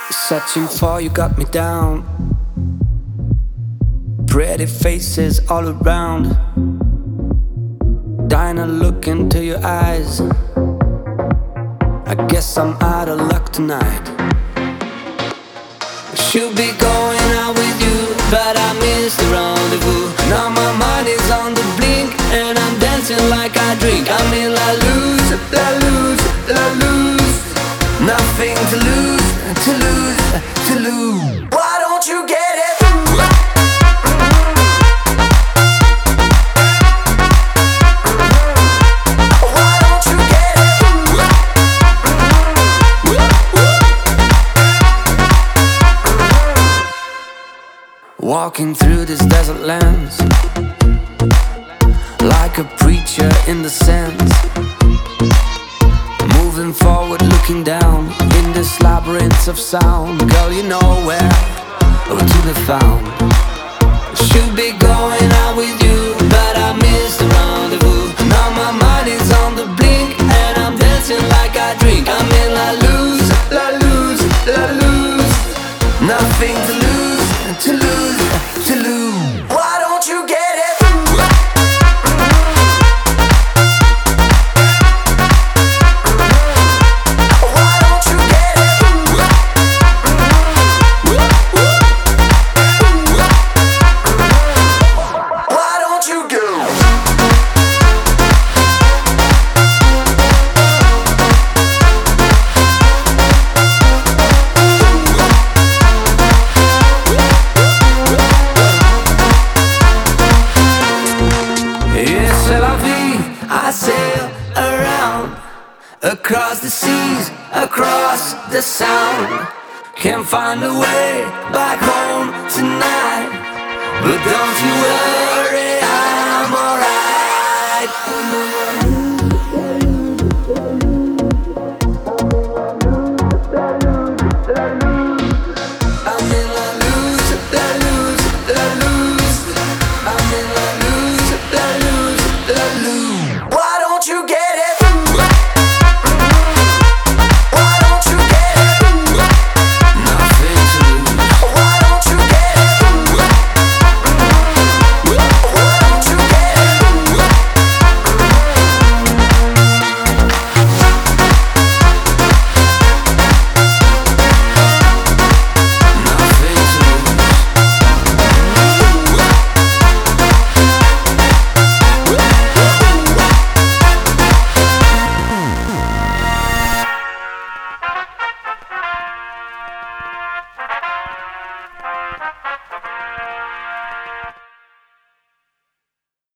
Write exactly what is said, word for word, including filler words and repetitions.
Searching for you got me down. Pretty faces all around. Dying to look into your eyes. I guess I'm out of luck tonight. Should be going out with you, but I missed the rendezvous. Now my mind is on the blink, and I'm dancing like I drink. I'm in la lose, la lose, la lose. Nothing to lose, to lose, to lose. Why don't you get it? Walking through this desert lands, like a preacher in the sands. Moving forward, looking down in this labyrinth of sound. Girl, you know where to be found. Should be going out with you, but I missed the rendezvous. Now my mind is on the blink, and I'm dancing like I drink. I'm in la lose, la lose, la lose. Nothing to lose, to lose, to lose. Why don't you get it? Why don't you get it? Why don't you go? I sail around, across the seas, across the sound. Can't find a way back home tonight, but don't you worry.